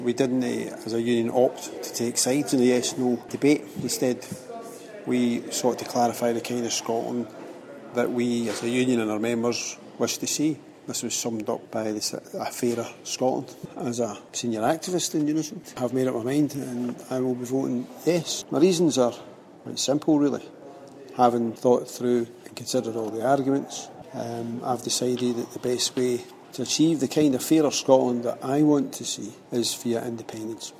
We didn't, as a union, opt to take sides in the yes-no debate. Instead, we sought to clarify the kind of Scotland that we, as a union and our members, wish to see. This was summed up by a fairer Scotland. As a senior activist in Unison, I've made up my mind and I will be voting yes. My reasons are quite simple, really. Having thought through and considered all the arguments, I've decided that the best way to achieve the kind of fairer Scotland that I want to see is via independence.